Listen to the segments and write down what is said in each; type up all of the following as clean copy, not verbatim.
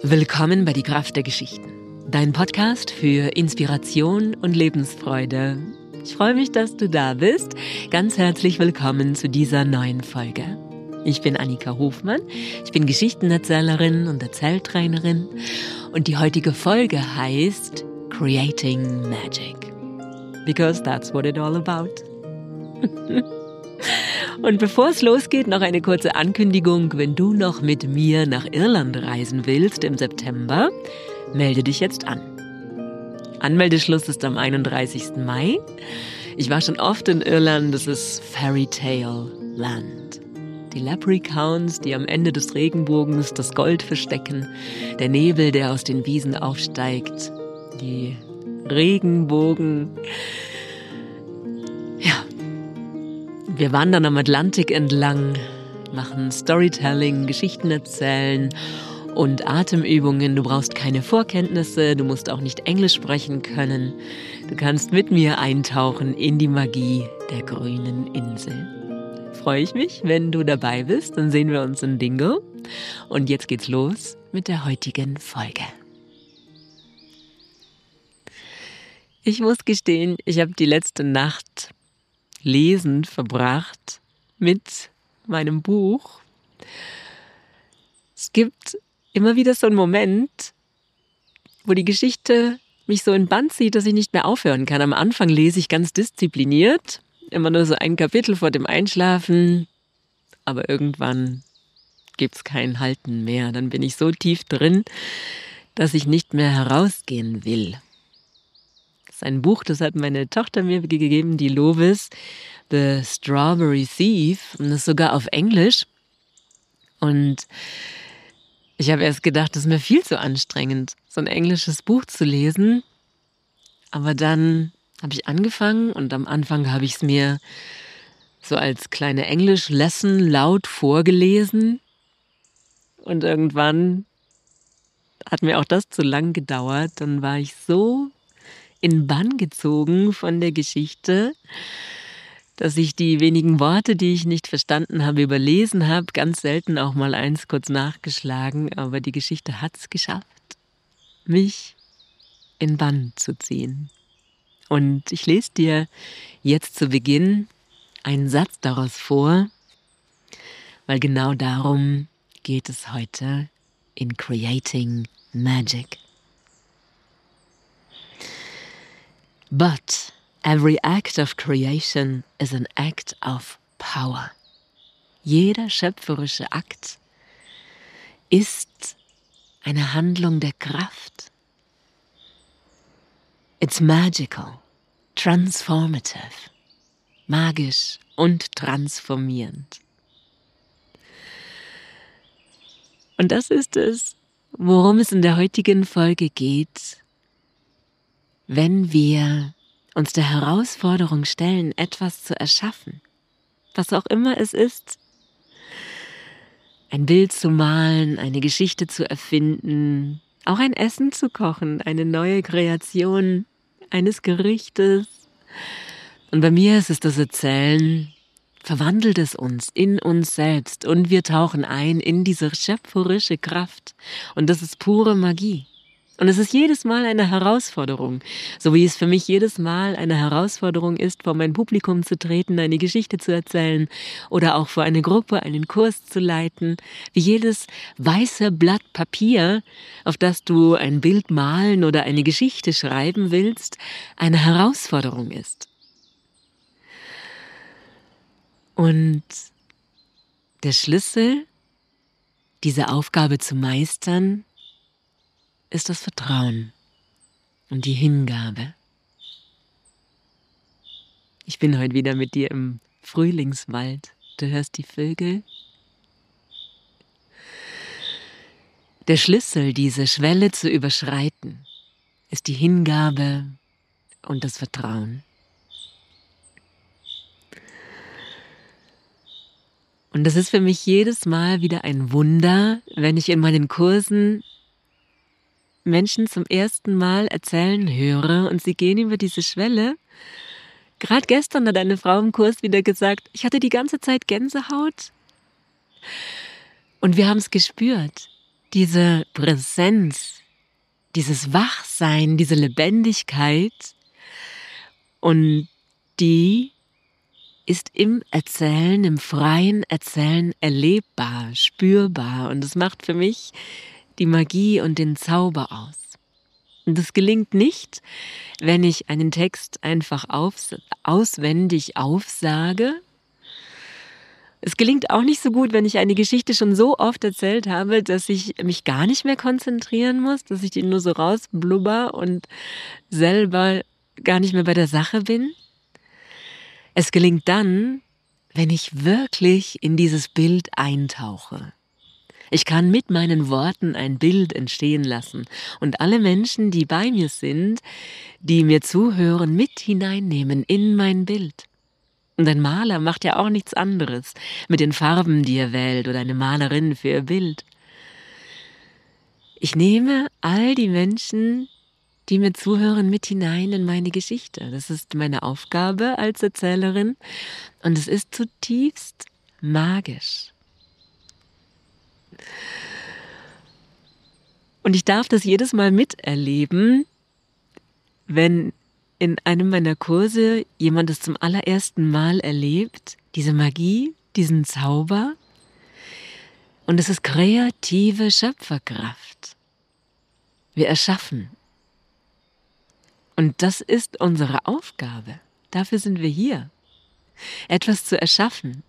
Willkommen bei Die Kraft der Geschichten, dein Podcast für Inspiration und Lebensfreude. Ich freue mich, dass du da bist. Ganz herzlich willkommen zu dieser neuen Folge. Ich bin Annika Hofmann, ich bin Geschichtenerzählerin und Erzähltrainerin und die heutige Folge heißt Creating Magic. Because that's what it's all about. Und bevor es losgeht, noch eine kurze Ankündigung. Wenn du noch mit mir nach Irland reisen willst im September, melde dich jetzt an. Anmeldeschluss ist am 31. Mai. Ich war schon oft in Irland, das ist Fairy Tale Land. Die Leprechauns, die am Ende des Regenbogens das Gold verstecken, der Nebel, der aus den Wiesen aufsteigt, die Regenbogen. Ja, wir wandern am Atlantik entlang, machen Storytelling, Geschichten erzählen und Atemübungen. Du brauchst keine Vorkenntnisse, du musst auch nicht Englisch sprechen können. Du kannst mit mir eintauchen in die Magie der grünen Insel. Freue ich mich, wenn du dabei bist, dann sehen wir uns in Dingle. Und jetzt geht's los mit der heutigen Folge. Ich muss gestehen, ich habe die letzte Nacht lesend verbracht mit meinem Buch. Es gibt immer wieder so einen Moment, wo die Geschichte mich so in Bann zieht, dass ich nicht mehr aufhören kann. Am Anfang lese ich ganz diszipliniert, immer nur so ein Kapitel vor dem Einschlafen, aber irgendwann gibt es kein Halten mehr. Dann bin ich so tief drin, dass ich nicht mehr herausgehen will. Das ist ein Buch, das hat meine Tochter mir gegeben, die Lovis, The Strawberry Thief, und das ist sogar auf Englisch. Und ich habe erst gedacht, das ist mir viel zu anstrengend, so ein englisches Buch zu lesen. Aber dann habe ich angefangen und am Anfang habe ich es mir so als kleine Englisch-Lesson laut vorgelesen. Und irgendwann hat mir auch das zu lang gedauert. Dann war ich so in Bann gezogen von der Geschichte, dass ich die wenigen Worte, die ich nicht verstanden habe, überlesen habe, ganz selten auch mal eins kurz nachgeschlagen, aber die Geschichte hat es geschafft, mich in Bann zu ziehen. Und ich lese dir jetzt zu Beginn einen Satz daraus vor, weil genau darum geht es heute in Creating Magic. But every act of creation is an act of power. Jeder schöpferische Akt ist eine Handlung der Kraft. It's magical, transformative, magisch und transformierend. Und das ist es, worum es in der heutigen Folge geht, wenn wir uns der Herausforderung stellen, etwas zu erschaffen, was auch immer es ist, ein Bild zu malen, eine Geschichte zu erfinden, auch ein Essen zu kochen, eine neue Kreation eines Gerichtes. Und bei mir ist es das Erzählen, verwandelt es uns in uns selbst und wir tauchen ein in diese schöpferische Kraft. Und das ist pure Magie. Und es ist jedes Mal eine Herausforderung, so wie es für mich jedes Mal eine Herausforderung ist, vor mein Publikum zu treten, eine Geschichte zu erzählen oder auch vor eine Gruppe einen Kurs zu leiten, wie jedes weiße Blatt Papier, auf das du ein Bild malen oder eine Geschichte schreiben willst, eine Herausforderung ist. Und der Schlüssel, diese Aufgabe zu meistern, ist das Vertrauen und die Hingabe. Ich bin heute wieder mit dir im Frühlingswald. Du hörst die Vögel. Der Schlüssel, diese Schwelle zu überschreiten, ist die Hingabe und das Vertrauen. Und das ist für mich jedes Mal wieder ein Wunder, wenn ich in meinen Kursen Menschen zum ersten Mal erzählen höre und sie gehen über diese Schwelle. Gerade gestern hat eine Frau im Kurs wieder gesagt, ich hatte die ganze Zeit Gänsehaut und wir haben es gespürt. diese Präsenz, dieses Wachsein, diese Lebendigkeit, und die ist im Erzählen, im freien Erzählen erlebbar, spürbar, und das macht für mich die Magie und den Zauber aus. Und das gelingt nicht, wenn ich einen Text einfach auswendig aufsage. Es gelingt auch nicht so gut, wenn ich eine Geschichte schon so oft erzählt habe, dass ich mich gar nicht mehr konzentrieren muss, dass ich die nur so rausblubber und selber gar nicht mehr bei der Sache bin. Es gelingt dann, wenn ich wirklich in dieses Bild eintauche. Ich kann mit meinen Worten ein Bild entstehen lassen und alle Menschen, die bei mir sind, die mir zuhören, mit hineinnehmen in mein Bild. Und ein Maler macht ja auch nichts anderes mit den Farben, die er wählt, oder eine Malerin für ihr Bild. Ich nehme all die Menschen, die mir zuhören, mit hinein in meine Geschichte. Das ist meine Aufgabe als Erzählerin und es ist zutiefst magisch. Und ich darf das jedes Mal miterleben, wenn in einem meiner Kurse jemand es zum allerersten Mal erlebt, diese Magie, diesen Zauber. Und es ist kreative Schöpferkraft. Wir erschaffen. Und das ist unsere Aufgabe. Dafür sind wir hier. Etwas zu erschaffen.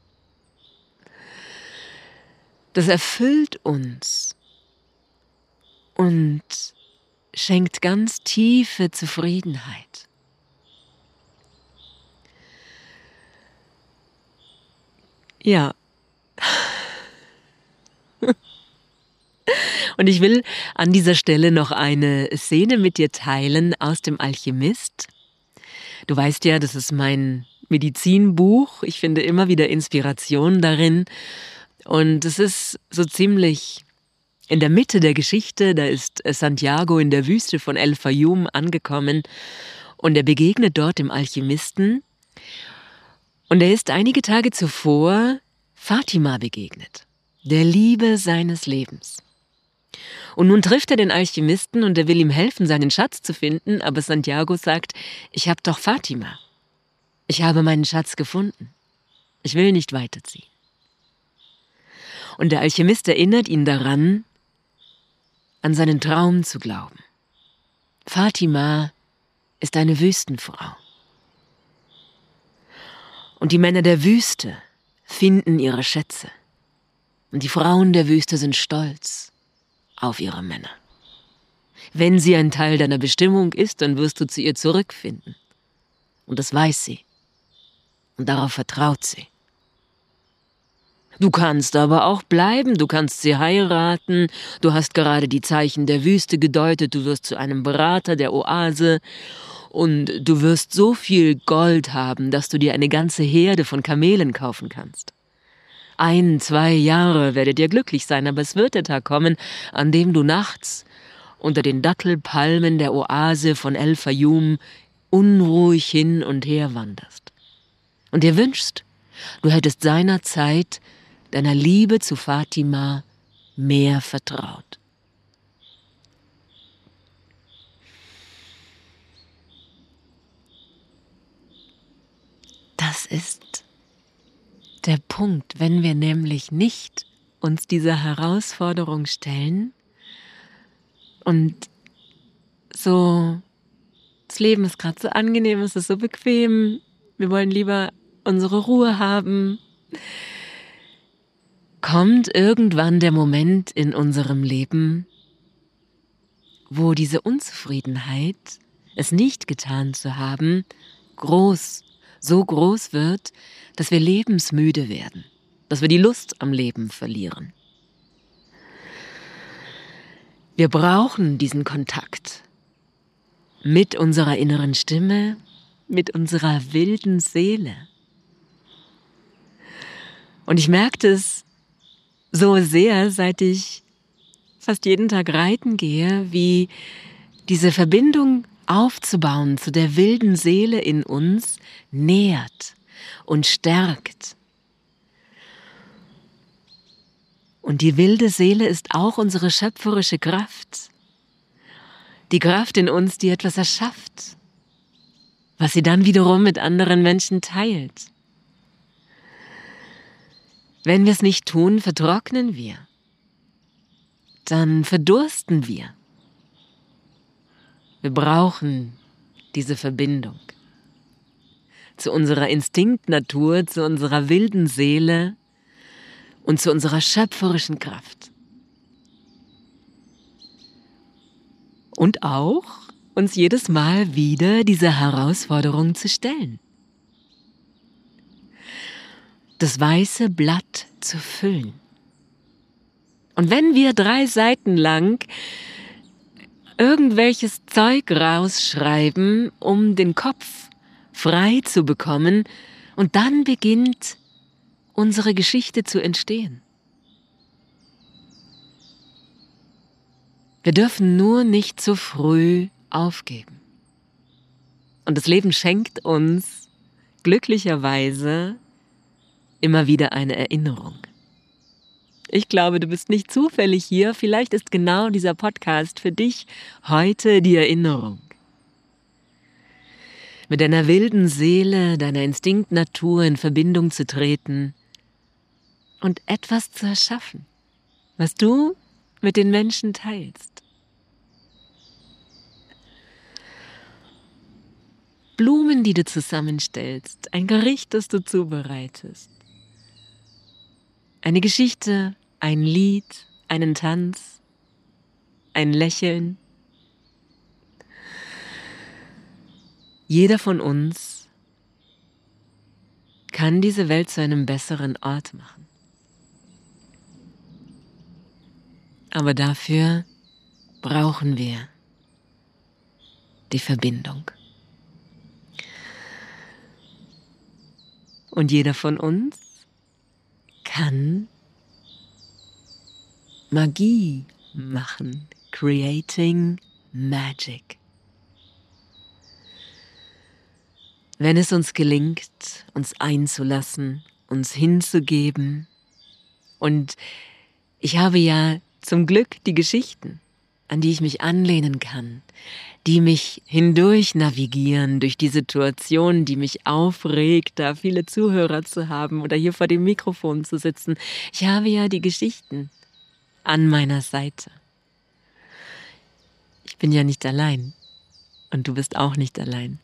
Das erfüllt uns und schenkt ganz tiefe Zufriedenheit. Ja. Und ich will an dieser Stelle noch eine Szene mit dir teilen aus dem Alchemist. Du weißt ja, das ist mein Medizinbuch. Ich finde immer wieder Inspiration darin. Und es ist so ziemlich in der Mitte der Geschichte. Da ist Santiago in der Wüste von El Fayum angekommen und er begegnet dort dem Alchemisten. Und er ist einige Tage zuvor Fatima begegnet, der Liebe seines Lebens. Und nun trifft er den Alchemisten und er will ihm helfen, seinen Schatz zu finden, aber Santiago sagt, ich habe doch Fatima. Ich habe meinen Schatz gefunden. Ich will nicht weiterziehen. Und der Alchemist erinnert ihn daran, an seinen Traum zu glauben. Fatima ist eine Wüstenfrau. Und die Männer der Wüste finden ihre Schätze. Und die Frauen der Wüste sind stolz auf ihre Männer. Wenn sie ein Teil deiner Bestimmung ist, dann wirst du zu ihr zurückfinden. Und das weiß sie. Und darauf vertraut sie. Du kannst aber auch bleiben, du kannst sie heiraten, du hast gerade die Zeichen der Wüste gedeutet, du wirst zu einem Berater der Oase und du wirst so viel Gold haben, dass du dir eine ganze Herde von Kamelen kaufen kannst. 1, 2 Jahre werdet ihr glücklich sein, aber es wird der Tag kommen, an dem du nachts unter den Dattelpalmen der Oase von El Fayum unruhig hin und her wanderst. Und dir wünschst, du hättest seinerzeit deiner Liebe zu Fatima mehr vertraut. Das ist der Punkt, wenn wir nämlich nicht uns dieser Herausforderung stellen und so, das Leben ist gerade so angenehm, es ist so bequem, wir wollen lieber unsere Ruhe haben, kommt irgendwann der Moment in unserem Leben, wo diese Unzufriedenheit, es nicht getan zu haben, so groß wird, dass wir lebensmüde werden, dass wir die Lust am Leben verlieren. Wir brauchen diesen Kontakt mit unserer inneren Stimme, mit unserer wilden Seele. Und ich merke es so sehr, seit ich fast jeden Tag reiten gehe, wie diese Verbindung aufzubauen zu der wilden Seele in uns nährt und stärkt. Und die wilde Seele ist auch unsere schöpferische Kraft. Die Kraft in uns, die etwas erschafft, was sie dann wiederum mit anderen Menschen teilt. Wenn wir es nicht tun, vertrocknen wir. Dann verdursten wir. Wir brauchen diese Verbindung zu unserer Instinktnatur, zu unserer wilden Seele und zu unserer schöpferischen Kraft. Und auch uns jedes Mal wieder dieser Herausforderung zu stellen. Das weiße Blatt zu füllen. Und wenn wir 3 Seiten lang irgendwelches Zeug rausschreiben, um den Kopf frei zu bekommen, und dann beginnt unsere Geschichte zu entstehen. Wir dürfen nur nicht zu früh aufgeben. Und das Leben schenkt uns glücklicherweise immer wieder eine Erinnerung. Ich glaube, du bist nicht zufällig hier. Vielleicht ist genau dieser Podcast für dich heute die Erinnerung. Mit deiner wilden Seele, deiner Instinktnatur in Verbindung zu treten und etwas zu erschaffen, was du mit den Menschen teilst. Blumen, die du zusammenstellst, ein Gericht, das du zubereitest, eine Geschichte, ein Lied, einen Tanz, ein Lächeln. Jeder von uns kann diese Welt zu einem besseren Ort machen. Aber dafür brauchen wir die Verbindung. Und jeder von uns kann Magie machen, creating magic. Wenn es uns gelingt, uns einzulassen, uns hinzugeben. Und ich habe ja zum Glück die Geschichten, an die ich mich anlehnen kann, die mich hindurch navigieren durch die Situation, die mich aufregt, da viele Zuhörer zu haben oder hier vor dem Mikrofon zu sitzen. Ich habe ja die Geschichten an meiner Seite. Ich bin ja nicht allein und du bist auch nicht allein.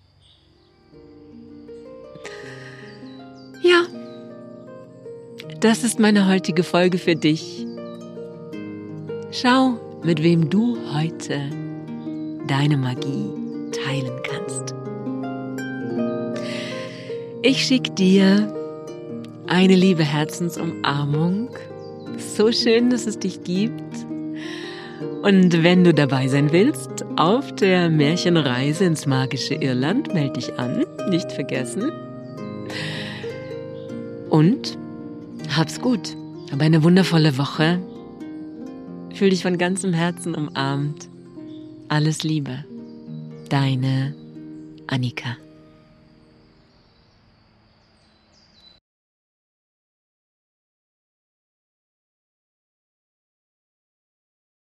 Ja, das ist meine heutige Folge für dich. Schau, mit wem du heute deine Magie teilen kannst. Ich schicke dir eine liebe Herzensumarmung. So schön, dass es dich gibt. Und wenn du dabei sein willst, auf der Märchenreise ins magische Irland, melde dich an, nicht vergessen. Und hab's gut. Hab eine wundervolle Woche. Fühl dich von ganzem Herzen umarmt. Alles Liebe. Deine Annika.